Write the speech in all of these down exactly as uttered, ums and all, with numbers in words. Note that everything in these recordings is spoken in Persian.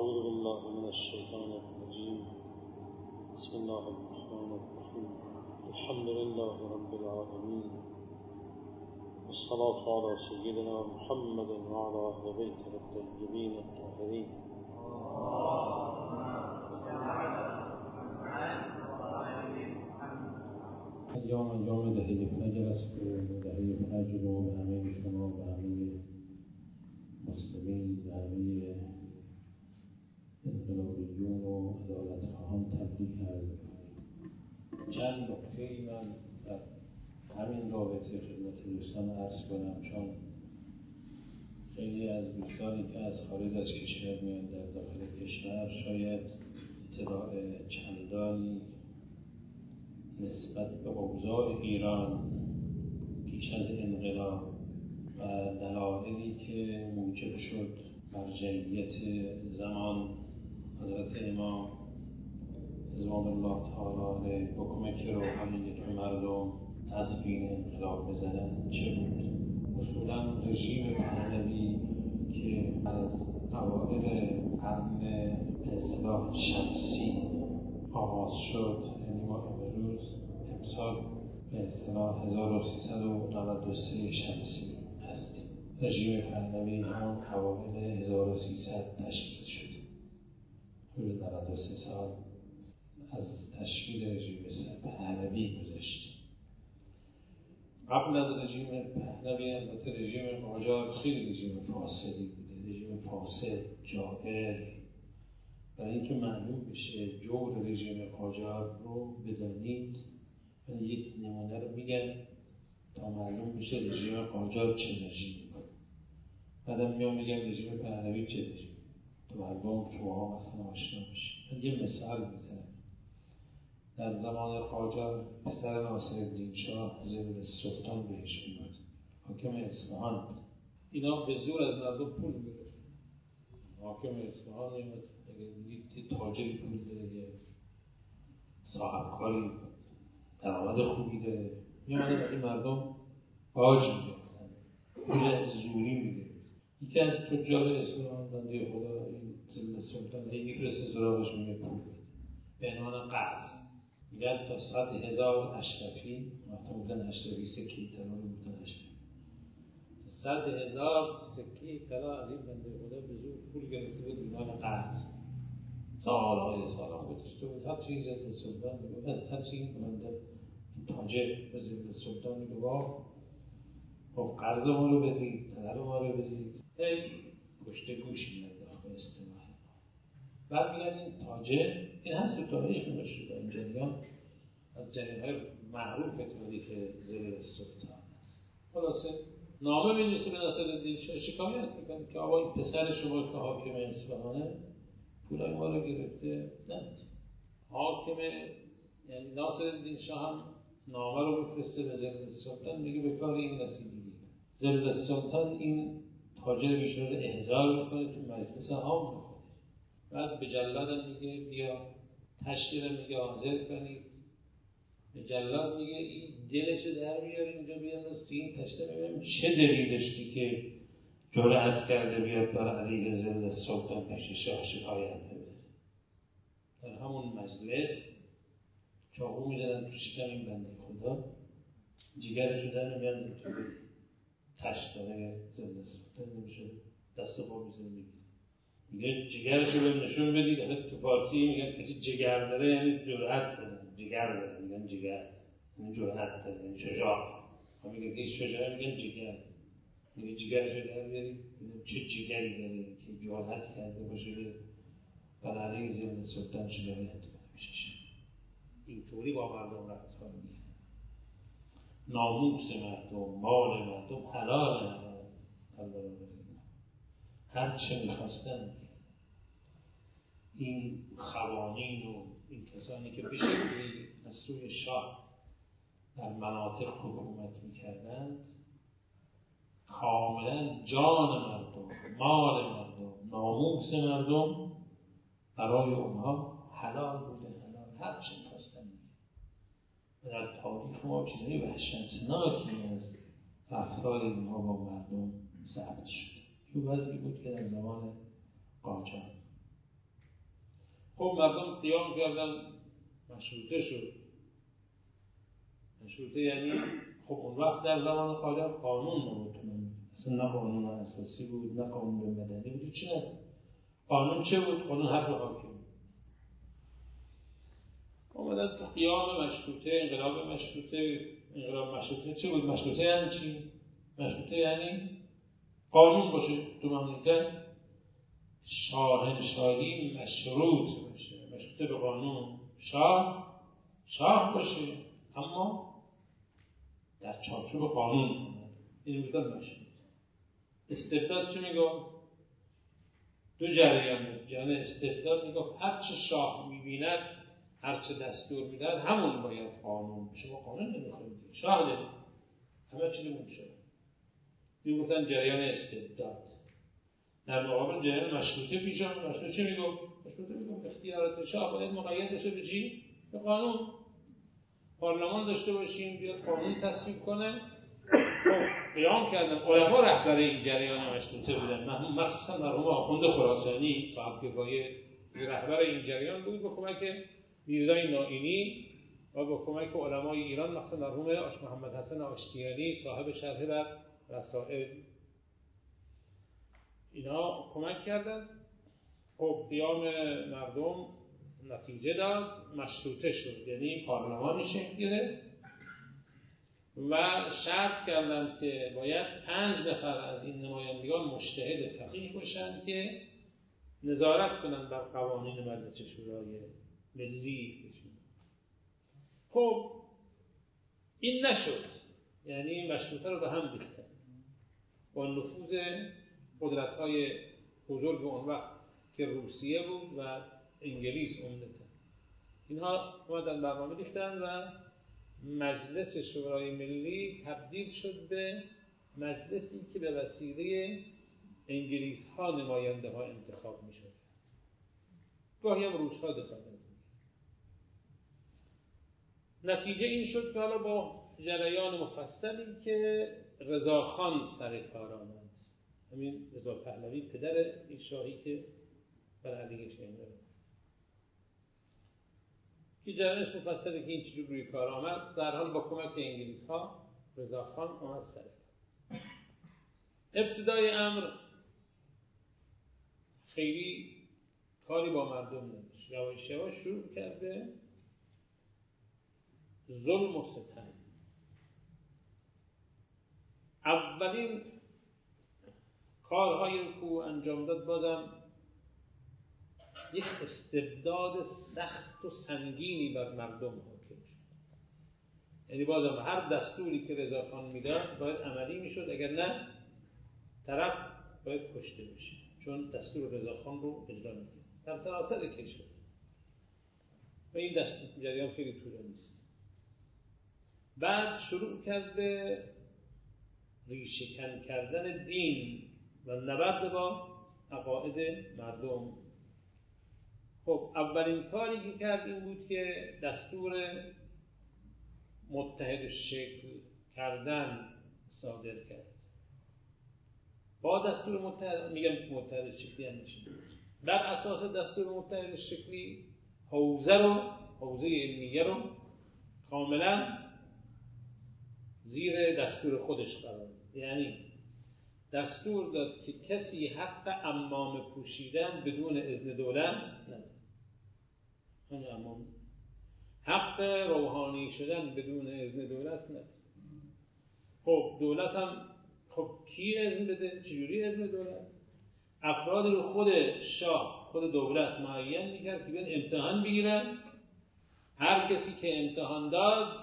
أعوذ بالله من الشيطان الرجيم. بسم الله الرحمن الرحيم. الحمد لله رب العالمين، والصلاة على سيدنا محمد وعلى أهل بيته الطيبين الطاهرين. ایام ایام دهه فجر است و دهه فجر رو به همه شما و همه مسلمین و همه انقلابیون و عدالت خواهان تبریک عرض می‌کنیم. چند نکته من در همین رابطه خدمت دوستان عرض کنم، چون خیلی از دوستانی که از خارج از کشور میان در داخل کشور شاید اطلاع چندانی نسبت به اوضاع ایران پیش از انقلاب و دلایلی که موجب شد مرجعیت زمان حضرت امام رضوان الله تعالی علیه بکمک روحانی که مردم تسبیح انقلاب بزنن چه بود؟ اصولا رژیم پهلوی که از اوایل قرن به اصطلاح شمسی آغاز شد، یعنی ما امروز امسال به اصطلاح هزار و سیصد و نود و سه شمسی هستیم. رژیم پهلوی هم اوایل هزار و سیصد تشکیل شد. حدود نود و سه سال از تشکیل رژیم پهلوی گذشت. قبل از رژیم پهلوی البته رژیم قاجار خیلی رژیم فاسدی بوده، رژیم فاسد، جائر. برای اینکه معلوم بشه جور رژیم قاجار رو بدانید، من یک نمونه رو میگم تا معلوم بشه رژیم قاجار چه رژیمی بود. بعدم میام میگم رژیم پهلوی چه رژیمی، تا مردم شما مثلا آشنا بشه. من یه مثال میزنم. در زمان قاجار پسر ناصرالدین شاه زلدالسلطان بهش میاد، حاکم اصفهان بود. اینا به زور از مردم پول میگرفت. حاکم اصفهان میاد اگه دید تاجری پول داره یا صاحبکاری درآمد خوبی داره، میامدن از این مردم باج میگرفتن، پول زوری میگرفت. یکی از تجار اصفهان بنده خدا این زلدالسلطان هی میفرسته سراغش میگه پول به عنوان قرض. میگن تا صد هزار اشرفی، وقتا بودن اشرفی سکه طلا رو بودن اشرفی، صد هزار سکه طلا از این بنده خدا به زور پول گرفته بود به عنوان قرض. سالهای سالها گذشته بود. هر چیز زلدالسلطان میگفت، هر چیز بنده تاجر به زلدالسلطان میگفت خب قرض ما رو بدید، طلب ما رو بدید. هی پشت گوش مینداخت به اصطلاح. بعد میگن این تاجر، این هست تو تاریخ نوشته در این جریان، از جریان‌های معروف تاریخ زلدالسلطان است. خلاصه نامه می‌نویسه به ناصرالدین شاه، شکایت میکنه که آقا این پسر شما که حاکم اصفهانه پولای ما رو گرفته. نه حاکم، یعنی ناصرالدین شاه هم نامه رو میفرسته به زلدالسلطان، میگه به کار این رسیدگی. زلدالسلطان این تاجر بیشتر رو احضار میکنه تو مجلس عام میکنه. بعد به جلادم میگه بیا تشکیل میگه حاضر کنید. به جلاد میگه این دلشو در بیار اینجا بیانداز تو این تشته، ببینم چه دلی داشتی که جرأت کرده بیاد بر علیه زلدالسلطان پیش شاه شکایت ببره. در همون مجلس چاقو میزنن تو شکم این بنده خدا، جیگرشو در میاندازن تو تشتاره زلدالسلطان، نمیشه دست و پا میزنه میگه میگه جیگرشو به نشون بدید. اصلا تو فارسی میگن کسی جگر داره یعنی جرأت داره، جگر داره میگن جگر یعنی جرأت داره، یعنی شجاع. ما میگن که شجاع میگن جگر. میگه جگرشو در بیارید ببینم چه جگری داره که جرأت کرده باشه بر علیه زلدالسلطان شکایت کنه میشه. اینطوری با مردم رفتار میکنه. ناموس مردم، مال مردم حلال نماند در برابر اینا. هر چه میخواستن این خوانین و این کسانی که به شکلی از سوی شاه در مناطق حکومت میکردند، کاملا جان مردم، مال مردم، ناموس مردم برای اونها حلال بوده. حلال هر چه میخواستن. و در تاریخ ما چیزهای وحشتناکی از رفتار اینها با مردم ثبت شد. این وضعی بود که در زمان قاجار خب مردم قیام کردن، مشروطه شد. مشروطه یعنی خب اون وقت در زمان قاجار قانون نبود، اصلا نه قانون اساسی بود نه قانون مدنی بود، چی نبود. قانون چه بود؟ قانون حرف حاکم. اومدن تو قیام مشروطه، انقلاب مشروطه. انقلاب مشروطه چه بود؟ مشروطه یعنی چی؟ مشروطه یعنی قانون باشه تو مملکت، شاهنشاهی مشروط باشه، مشروطه به قانون، شاه شاه باشه اما در چارچوب قانون. این بودن مشروط. استبداد چی میگفت؟ دو جریان بود. جریان استبداد میگفت هر چه شاه میبیند، هر چه دستور میدهد همون باید قانون بشه. ما قانون نمیخوایم، شاه داریم، همه چیزی بود شد. این گفتن جریان استبداد. در مقابل جریان مشروطه پیش آمد. مشروطه چی میگفت؟ مشروطه میگفت اختیارات شاه باید مقید بشه به چی؟ به قانون. پارلمان داشته باشیم بیاد قانون تصویب کنه. خب قیام کردن. علما رهبر این جریان مشروطه بودن، مخصوصا مرحوم آخوند خراسانی صاحب کفایه رهبر این جریان بود، با کمک میرزای نائینی و با کمک علمای ایران، مخصوصا مرحوم آش محمد حسن آشتیانی صاحب شرح بر رسائل، اینا کمک کردن. خب قیام مردم نتیجه داد، مشروطه شد، یعنی پارلمانی شکل گرفت و شرط کردند که باید پنج نفر از این نمایندگان مجتهد فقیه باشند که نظارت کنند بر قوانین مجلس شورای ملی. خب این نشد، یعنی مشروطه رو به هم ریختن با نفوذ قدرت‌های بزرگ اون وقت که روسیه بود و انگلیس عمدتاً. اینها اومدن برنامه ریختن و مجلس شورای ملی تبدیل شد به مجلسی که به وسیله انگلیس ها نماینده ها انتخاب می شد. گاهی هم روس ها دخالت می. نتیجه این شد که حالا با جریان مفصلی که رضاخان سر کار آمد، همین رضا پهلوی پدر این شاهی که بر علیه شیعه که جریانش مفصلی که این چیزی روی کار آمد، در حال با کمک انگلیس ها رضاخان آمد سر کار. ابتدای امر خیلی کاری با مردم نداشت، یواش یواش شروع کرده ظلم و ستم. اولین کارهایی رو که انجام داد بازم یک استبداد سخت و سنگینی بر مردم حاکم شد. یعنی بازم هر دستوری که رضاخان میداد باید عملی میشد، اگر نه طرف باید کشته بشه، چون دستور رضاخان رو اجرا میکرد در سراسر کشور. و این دستور جریان خیلی طولانی است. بعد شروع کرد به ریشه‌کن کردن دین و نبرد با عقاید مردم. خب اولین کاری که کرد این بود که دستور متحد شکل کردن صادر کرد. با دستور متحد، میگم متحد شکلی هم نشید، بر اساس دستور متحد شکلی حوزه رو حوزه علمیه رو کاملا زیر دستور خودش قرار داد. یعنی دستور داد که کسی حق عمامه پوشیدن بدون اذن دولت نداره. همین عمامه. حق روحانی شدن بدون اذن دولت نداره. خب دولت هم خب کی اذن بده؟ چجوری اذن دولت؟ افراد رو خود شاه خود دولت معین میکرد که بیان امتحان بگیرن. هر کسی که امتحان داد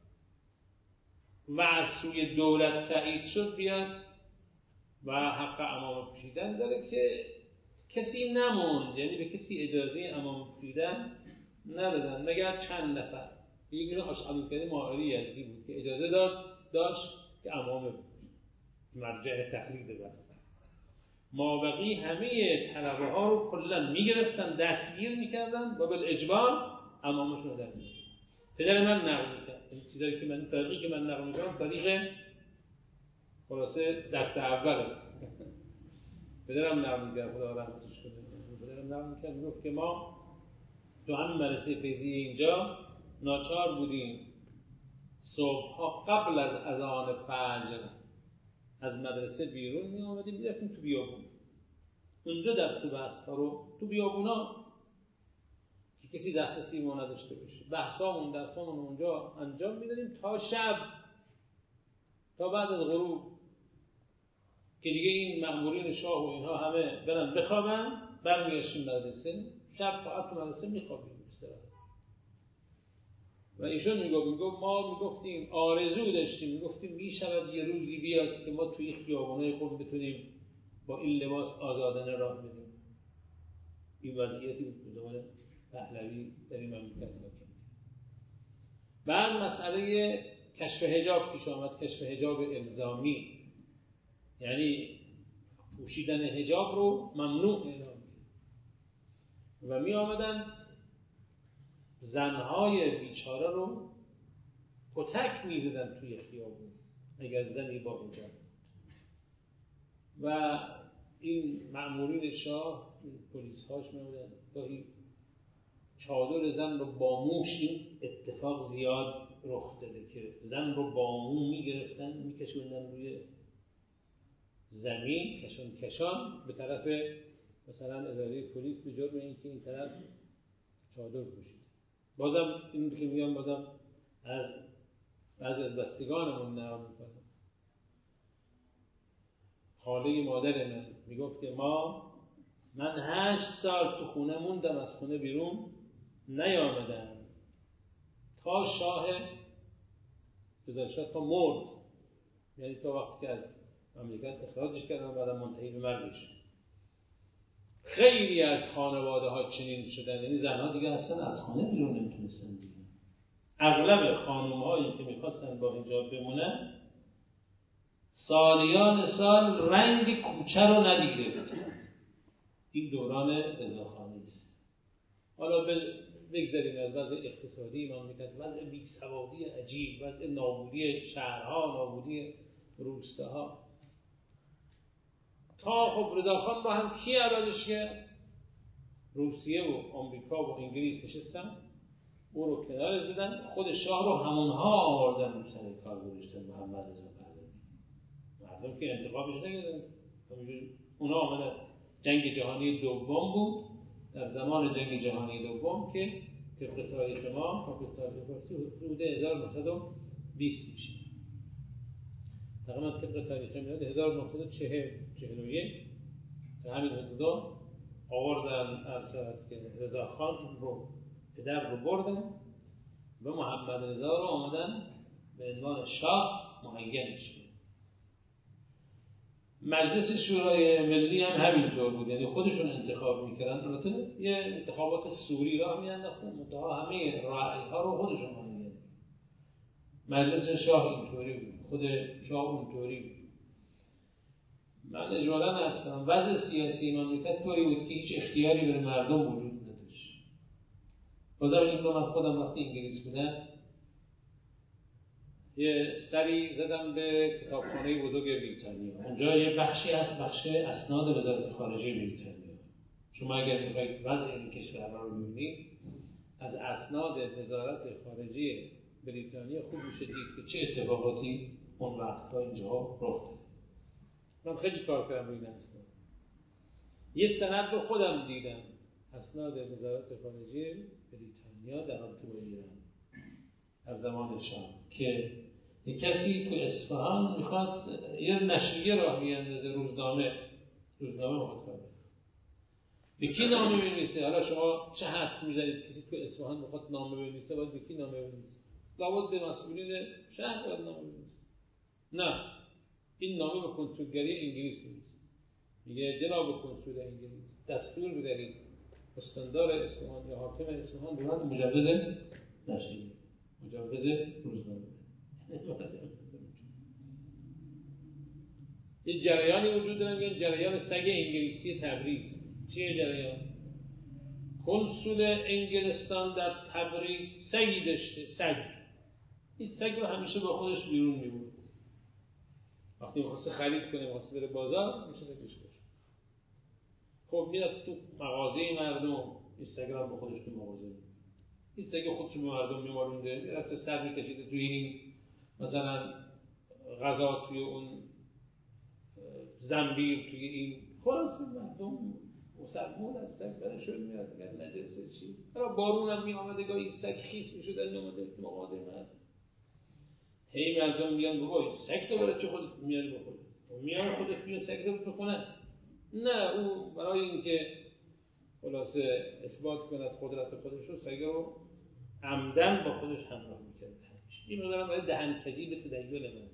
و از سوی دولت تایید شد بیاد و حق عمامه پوشیدن داره، که کسی نموند، یعنی به کسی اجازه عمامه پوشیدن ندادن مگر چند نفر. یه گروه عبدالکریم ماهری یزدی بود که اجازه داد داشت که عمامه مرجع تقلید بود. مابقی همه طلبه ها رو کلا میگرفتن دستگیر میکردن و بالاجبار عمامش رو در می‌آوردن. پدر من نقل میکرد این چیزایی که من تاریخی که من نقل میکنم تاریخ خلاصه دست اوله. پدرم نقل میکرد خدا رحمتش کنه. پدرم نقل میکرد میگفت که ما تو همین مدرسه فیضی اینجا ناچار بودیم صبحها قبل از اذان فجر از مدرسه بیرون می آمدیم میرفتیم تو بیابون، اونجا درس و بحث‌ها رو تو بیابونا که کسی دسترسی ما نداشته باشه بحثامون درسامون اونجا انجام میدادیم تا شب، تا بعد از غروب که دیگه این مأمورین شاه و اینها همه برن بخوابن، برمیگشتیم مدرسه، شب فقط تو مدرسه میخوابیم استراحت. و ایشون میگفت میگفت ما میگفتیم آرزو داشتیم، میگفتیم میشود یه روزی بیاد که ما توی خیابانای خود بتونیم با این لباس آزادانه راه بریم. این وضعیتی بود که زمان پهلوی در این مملکت حاکم. بعد مسئله کشف حجاب پیش آمد، کشف حجاب الزامی، یعنی پوشیدن حجاب رو ممنوع اعلام کرد و می آمدند زنهای بیچاره رو کتک می زدن توی خیابون اگر زنی با حجاب. و این مأمورین شاه، پلیس هاش می آمدن گاهی چادر زن رو با موش، این اتفاق زیاد رخ داده که زن رو با مو می گرفتن می کشوندن روی زمین کشان کشان به طرف مثلا اداره پلیس به جرم اینکه این طرف چادر پوشید. بازم این که میگم بازم از بعضی از بستگانمون نقل میکنم. خاله مادر من میگفت که ما من هشت سال تو خونه موندم، از خونه بیرون نیامدم تا شاه گذشت تا مرد، یعنی تا وقتی که از مملکت اخراجش کردن بعدم منتهی به مرگش. خیلی از خانواده ها چنین شدن، یعنی زنها دیگه اصلا از خانه بیرون نمیتونستن دیگه. اغلب خانم هایی که میخواستن با حجاب بمونن سالیان سال رنگ کوچه رو ندیده بودن. این دوران رضاخانی است. حالا بگذاریم از وضع اقتصادی مملکت، وضع بیسوادی عجیب، وضع نابودی شهرها، نابودی روستاها، تا خب رضاخان با هم کی عوضش کرد؟ روسیه و آمریکا و انگلیس نشستن او رو کنار زدن، خود شاه رو همونها آوردن رو سر کار گذاشتن. محمد رضا پهلوی مردم که انتخابش نکردن، اونا آمدن. جنگ جهانی دوم بود، در زمان جنگ جهانی دوم که طبق تاریخ ما طبق تاریخ فارسی حدود هزار و نهصد و بیست میشه، تقریبا طبق تاریخ میلادی هزار و نهصد و چهل و یک تا همین حدودا آوردن ارسالت که رضاخان رو پدر رو بردن و محمد رضا رو آمدن به عنوان شاه معینش. مجلس شورای ملی هم همینطور بود، یعنی خودشون انتخاب میکردن. البته یه انتخابات سوری راه میانداختن، منتها همه رأی ها رو خودشون معین. مجلس شاه اینطوری بود، خود شاه اونطوری بود. من اجمالاً عرض کنم وضع سیاسی مملکت طوری بود که هیچ اختیاری برای مردم وجود نداشت. بازم این رو من خودم وقتی انگلیس بودم یه سری زدم به کتابخانه بزرگ بریتانیا. اونجا یه بخشی هست، بخش اسناد وزارت خارجه بریتانیا. شما اگر میخواید وضع این کشورها رو ببینید، از اسناد وزارت خارجه بریتانیا خوب میشه دید که چه اتفاقاتی اون وقتها اینجا رخ داد. من خیلی کار کردم روی این اسناد. یه سند رو خودم دیدم، اسناد وزارت خارجه بریتانیا در رابطه با ایران از زمان شاه، که یک کسی تو اصفهان میخواد یه نشریه راه میاندازه، روزنامه روزنامه مخاطب به کی نامه بنویسه؟ حالا شما چه حدس میزنید کسی تو اصفهان میخواد نامه بنویسه باید به کی نامه بنویسه؟ لابد به مسئولین شهر باید نامه بنویسه. نه، این نامه به کنسولگری انگلیس می‌نویسه، میگه جناب کنسول انگلیس دستور بدهید استاندار اصفهان یا حاکم اصفهان به من مجوز نشریه، مجوز روزنامه. یه جریانی وجود داره میگن جریان سگ انگلیسی تبریز. چیه جریان؟ کنسول انگلستان در تبریز سگی داشته، سگ. این سگ رو همیشه با خودش بیرون میبرد. وقتی میخواسته خرید کنه، میخواسته بره بازار، میشه سگش باشه. خب میرفت تو مغازه مردم اینستاگرام به خودش تو مغازه اینستاگرام خودش به مردم میمارونده، رفته سر میکشیده توی این مثلا غذا توی اون زنبیر توی این خلاص مردم مسلمان هستن برشون میاد میگن نجسه چی؟ حالا بارون هم میامده گاهی سگ خیس میشد در میامده تو مغازه من هی مردم میگن بابا سگ تو برای چه خودت میاری بخوری؟ میان خودت بیان سگ تو بخونه؟ نه او برای اینکه خلاصه اثبات کند قدرت خودش رو سگ رو عمدن با خودش همراه میکرد. این مدارم باید دهنکجی به تدیل من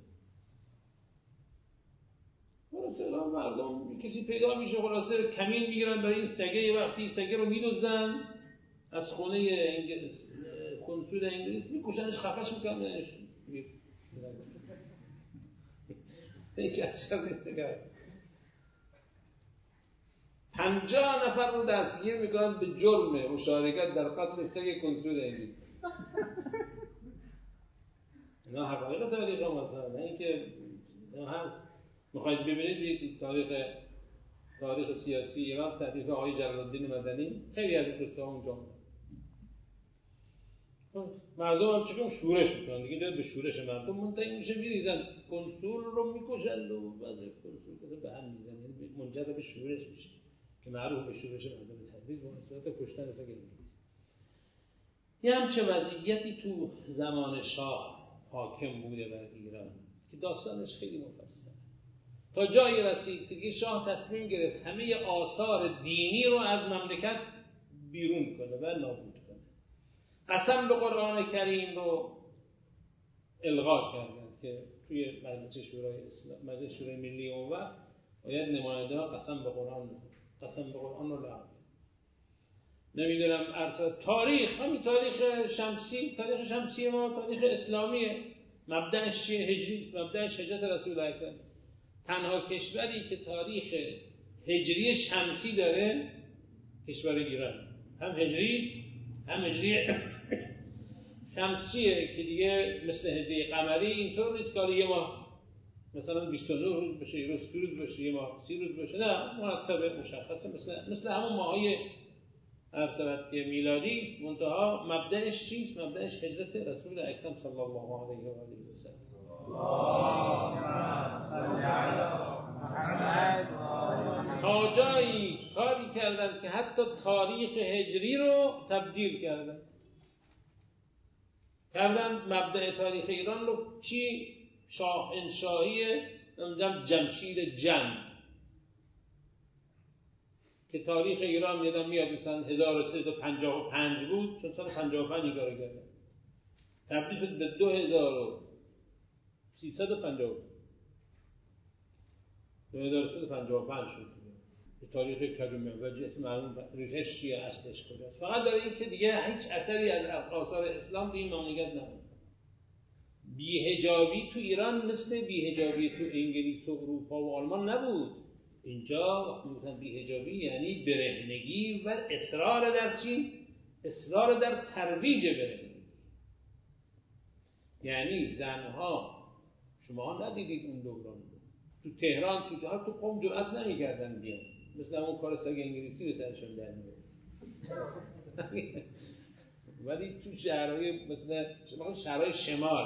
خلاصه مردم کسی پیدا میشه خلاصه کمین میگیرن برای این سگه، یه وقتی سگه رو میدوزن از خونه انگلیس کنسول انگلیس میکشنش خفش میکننش یکی از شر نیست کرد پنجاه نفر رو دستگیر میکنن به جرم مشارکت در قتل سگ کنسول انگلیس. اینا حقایق تاریخ هم هستن، نه اینکه هست میخواید ببینید یک تاریخ تاریخ سیاسی ایران تحریف آقای جلال‌الدین مدنی خیلی از این قصه ها اونجا مردم هم چکم شورش میکنن دیگه، داره به شورش مردم منتهی میشه میریزن کنسول رو میکشن و بعد کنسول به هم میزن، یعنی منجر به شورش میشه که معروف به شورش مردم تبریز با صورت کشتن سگ انگلیس. یه همچه وضعیتی تو زمان شاه حاکم بوده بر ایران که داستانش خیلی مفصله. تا جایی رسید که شاه تصمیم گرفت همه آثار دینی رو از مملکت بیرون کنه و نابود کنه. قسم به قرآن کریم رو الغا کردن که توی مجلس شورای اسلام، مجلس شورای ملی اونور باید نماینده ها قسم به قرآن قسم به قرآن رو لغو. نمیدونم ارسال تاریخ همین تاریخ شمسی، تاریخ شمسی ما تاریخ اسلامیه، مبدأش چیه؟ هجری، مبدأش هجرت رسول اکرم. تنها کشوری که تاریخ هجری شمسی داره کشور ایران، هم هجری هم هجری شمسیه که دیگه مثل هجری قمری اینطور نیست که یه ماه مثلا بیست و نه روز بشه، یه روز سی روز بشه، یه ماه سی روز بشه، نه مرتب مشخصه مثل مثل همون ماهای ارسالت که میلادی است، منتها مبدأش چیست؟ مبدأش هجرت رسول اکرم صلی الله علیه و آله و سلم. تا جایی کاری کردن که حتی تاریخ هجری رو تبدیل کردن کردن مبدأ تاریخ ایران رو چی؟ شاه انشاهی نمیدونم جمشید جم که تاریخ ایران میادم میاد مثلا هزار و سیصد و پنجاه و پنج بود، چون سال پنجاه و پنج این کارو کردن تبدیل شد به دو هزار و سیصد و پنجاه دو هزار و سیصد و پنجاه و پنج شد. به تاریخ کجومه و اسم معلوم ریشش چیه، اصلش کجاست. فقط داره این که دیگه هیچ اثری از آثار اسلام به این مملکت نبود. بی‌حجابی تو ایران مثل بی‌حجابی تو انگلیس و اروپا و آلمان نبود. اینجا وقتی میگن بی‌حجابی یعنی برهنگی و اصرار در چی؟ اصرار در ترویج برهنگی. یعنی زنها شما ندیدید اون دوران تو تهران تو جهان تو قم جرأت نمی‌کردن بیان، مثل اون کار سگ انگلیسی به سرشون در میاد. ولی تو شهرهای مثل شهرهای شمال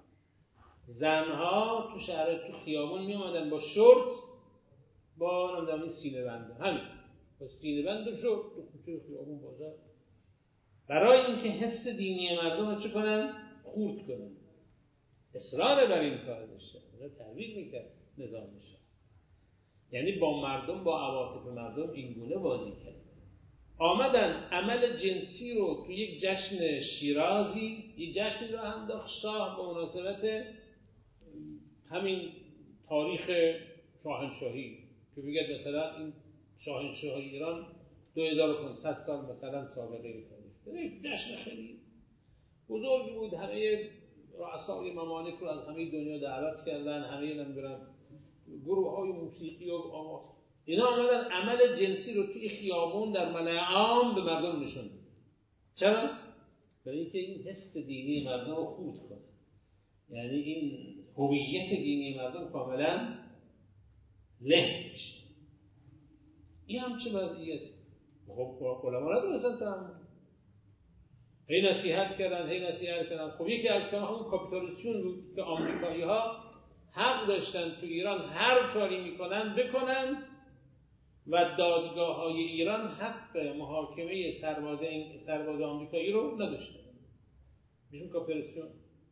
زنها تو شهر تو خیابون می اومدن با شورت با نمیدونم این سینه بنده، همین با سینه بند و شورت تو کوچه خیابون بازار، برای اینکه حس دینی مردم رو چه کنن؟ خورد کنن. اصرار بر این کار داشته، اونا ترویج میکرد نظامش، یعنی با مردم با عواطف مردم این گونه بازی کرد. آمدن عمل جنسی رو تو یک جشن شیرازی، یک جشنی رو انداخت شاه به مناسبت همین تاریخ شاهنشاهی که بگید مثلا این شاهنشاهی ایران دو هزار و پانصد سال مثلا سابقه تاریخ، یک جشن خیلی بزرگی بود، همه رؤسای ممالک رو از همه دنیا دعوت کردن، همه نمیدونم گروه های موسیقی و آواز، اینا آمدن عمل جنسی رو توی خیابون در ملأ عام به مردم نشون دادن. چرا؟ برای اینکه این حس دینی مردم رو خورد کنه، یعنی این هویت دینی مردم کاملا له بشه. این هم چه وضعیت؟ خب علما ندونستن تحمل، هی نصیحت کردن هی نصیحت کردن. خب یکی از کارها همون کاپیتالیسم بود که آمریکایی‌ها حق داشتن تو ایران هر کاری میکنن بکنند و دادگاه‌های ایران حق محاکمه سرباز سرباز آمریکایی رو نداشتن. میشون کاپیتالیسم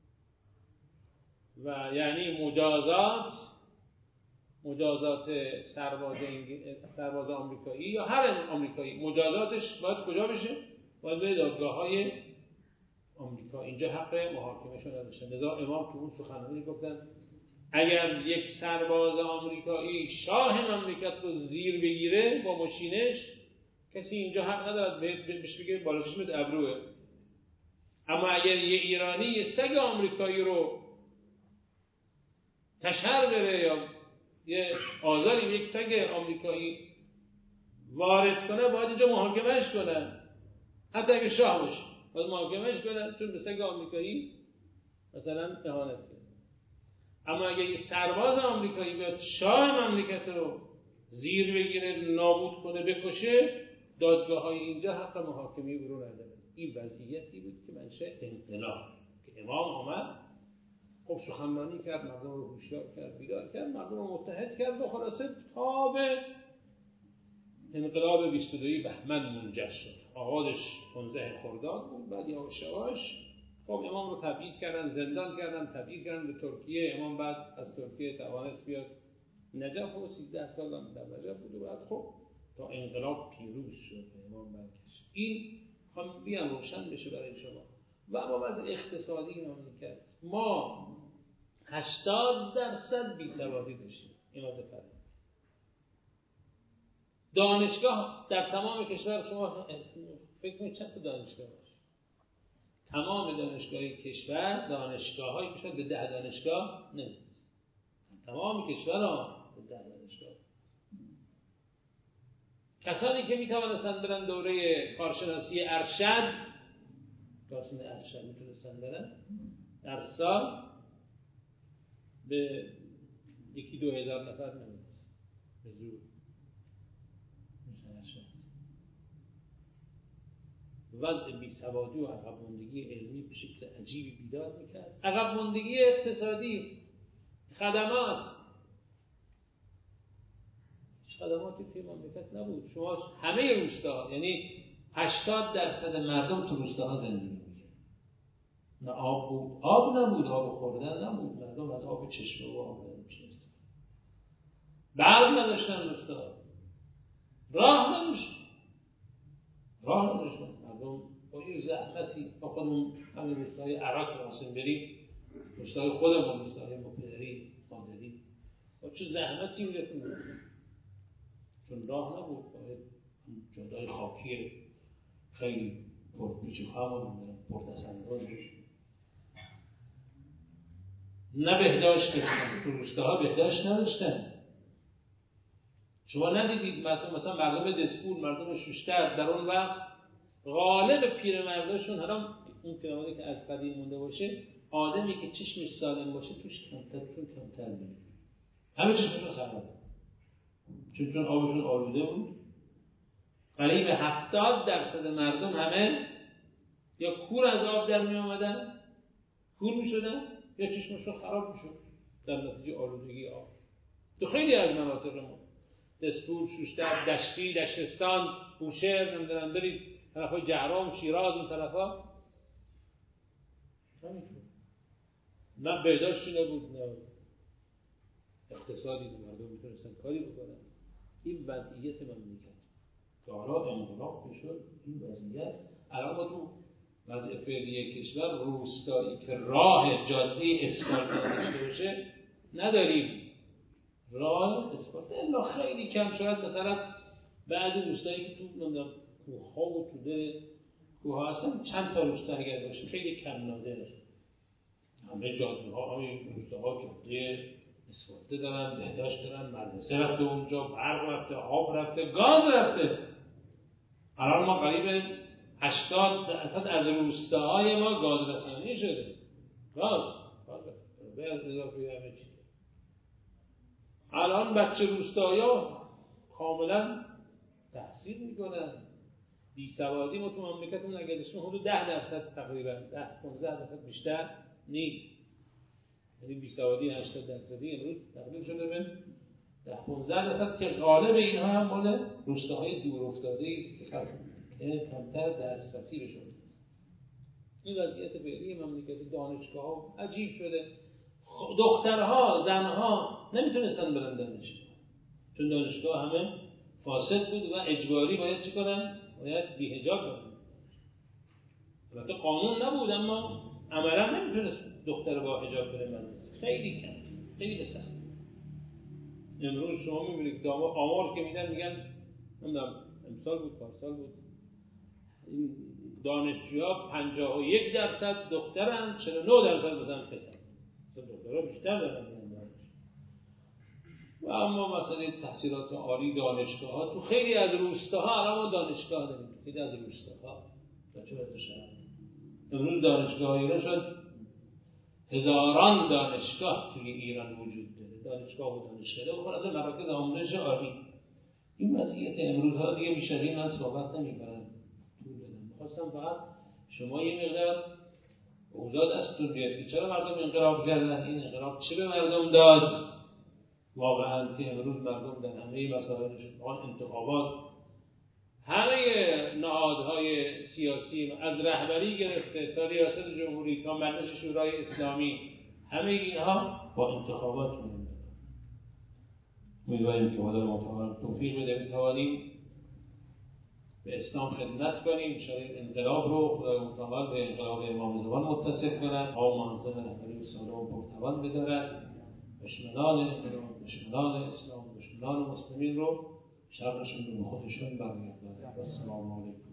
و یعنی مجازات مجازات سرباز سرباز آمریکایی یا هر آمریکایی مجازاتش باید کجا بشه؟ باید به دادگاه‌های آمریکا. اینجا حق محاکمه‌شون نداشتن. لذا امام تو اون سخنرانی گفتن اگر یک سرباز آمریکایی شاه مملکت رو زیر بگیره با ماشینش، کسی اینجا حق ندارد بهش بگه بالا چشمت ابروه. اما اگر یه ایرانی یه سگ آمریکایی رو تشهر بره یا یه آزاری یک سگ آمریکایی وارد کنه، باید اینجا محاکمهش کنن. حتی اگه شاه باشه باید محاکمهش کنن، چون به سگ آمریکایی مثلا اهانت کرد. اما اگه یه سرباز آمریکایی بیاد شاه مملکت رو زیر بگیره، نابود کنه، بکشه، دادگاه‌های اینجا حق محاکمه برو نداره. این وضعیتی بود که منشأ انقلاب که امام آمد خب سخنرانی کرد، مردم رو هوشیار کرد، بیدار کرد، مردم رو متحد کرد و خلاصه تا به انقلاب بیست و دو بهمن منجر شد. آغازش پانزده خرداد بود. بعد یواش یواش خب امام رو تبعید کردن، زندان کردن، تبعید کردن به ترکیه. امام بعد از ترکیه توانست بیاد نجف و سیزده سال هم در نجف بود و بعد خب تا انقلاب پیروز شد امام برگشت. این هم بیان روشن بشه برای شما. و اما وضع اقتصادی مملکت، ما هشتاد درصد بی‌سوادی داشتیم. این وضع فرهنگی. دانشگاه در تمام کشور شما فکر کنید چند تا دانشگاه باشه؟ تمام دانشگاهی کشور، دانشگاه‌های کشور به ده دانشگاه نمی‌رسه. تمام کشورها به ده دانشگاه. کسانی که می‌توانستند برن دوره کارشناسی ارشد، کارشناسی ارشد می‌تونستند برن، در سال به یکی دو هزار نفر نمی‌رسه. به زور. وضع بی‌سوادی و عقب ماندگی علمی به شکل عجیبی بیدار می‌کرد. عقب ماندگی اقتصادی، خدمات، خدماتی توی مملکت نبود. شما همه روستا، یعنی هشتاد درصد مردم تو روستاها زندگی می‌کردن. نه آب بود، آب نبود، آب خوردن نبود. مردم از آب چشمه و آب می‌شستن. برق نداشتن روستا. راه نداشتن. راه نداشتن. مردم با این زحمتی با خودمون همین روستاهای عراق رو حسن بریم، روستاهای خودمون، روستاهای مپدری، مادری، با چه زحمتی میرفتیم، چون راه نبود. باید جاده‌های خاکی خیلی پرپیچ و خم پردست‌انداز بود. نه بهداشت داشتن. تو روستاها بهداشت نداشتن. شما ندیدید مثلا مردم دسپور، مردم شوشتر در اون وقت غالب پیرمرداشون، حالا اون پیرمردی که از قدیم مونده باشه، آدمی که چشمش سالم باشه توش کمترشون کمتر میره. همه چشمشون خرابه. چون چون آبشون آلوده بود. قریب هفتاد درصد مردم همه یا کور از آب در می آمدن، کور می شدن، یا چشمشون خراب می شد در نتیجه آلودگی آب. تو خیلی از مناطق ما، دسپور، شوشتر، دشتی، دشتستان، بوشهر، نمیدونم برید طرفای جهرام، شیراز، اون طرفا همینطور. نه بهداشتی نبود، نه اقتصادی، نه مردم میتونستن کاری بکنن. این وضعیت مملکت که حالا انقلاب بشد، این وضعیت الان ما تو وضع فعلی کشور روستایی که راه جاده اسفالت داشته باشه نداریم. راه اسفالت الا خیلی کم. شاید مثلا بعضی روستایی که تو کوه‌ها و تو دل کوه‌ها هستن چند تا روستا اگر باشه خیلی کم نادر. همه جاده‌ها، همه روستاها جاده اسفالت دارن، بهداشت دارن، مدرسه رفته اونجا، برق رفته، آب رفته، گاز رفته. الان ما قریب هشتاد درصد از روستاهای ما گاز رسانی شده. گاز گاز به اضافه همه چی. الان بچه روستایا کاملا تحصیل میکنن، بیسوادی ما تو مملکتمون اگر داشتیم حدود ده درصد تقریبا ده پانزده درصد بیشتر نیست. یعنی بیسوادی هشتاد درصدی امروز تقریبا شده به ده پانزده درصد که غالب اینها هم مال روستاهای دور افتاده است که کمتر دسترسی بهشون نیست. این وضعیت فعلی مملکت دانشگاه عجیب شده. دخترها، زنها نمیتونستن برن دانشگاه چون دانشگاه همه فاسد بود و اجباری باید چی کنن؟ باید بی حجاب برن. البته قانون نبود اما عملا نمیتونست دختر با حجاب بره مدرسه. خیلی کم، خیلی سخت. امروز شما میبینید که آمار که میدن میگن نمیدونم امسال بود پارسال بود این دانشجوها پنجاه و یک درصد دخترن، چهل و نه درصد مثلا پسر. دخترها بیشتر دارن. و اما مثلا تحصیلات عالی دانشگاه ها تو خیلی از روستاها الان دانشگاه داریم. خیلی از روستاها تا چه وقت شهر امروز دانشگاه ایران شد هزاران دانشگاه توی ایران وجود داره. دانشگاه و دانشکده و خلاصه مراکز آموزش عالی. این وضعیت امروز ها دیگه بیش از این من صحبت نمی‌کنم. طول بدم. می‌خواستم فقط شما یه مقدار اوضاع دستتون بیاد. چرا مردم انقلاب کردن؟ این انقلاب چه به مردم داد؟ واقعا که امروز مردم در همه مسائلشون آن انتخابات همه نهادهای سیاسی از رهبری گرفته تا ریاست جمهوری تا مجلس شورای اسلامی همه اینها با انتخابات می‌اند. امیدواریم که خدا متعال توفیق بده بتوانیم به اسلام خدمت کنیم. انشاءالله انقلاب رو خدای متعال به انقلاب امام زمان متصل کند. ها منظم رهبری و سالم و پرتوان بدارد. دشمنان انقلاب، دشمنان اسلام، دشمنان مسلمین رو شرشون به خودشون برگرداند. السلام علیکم.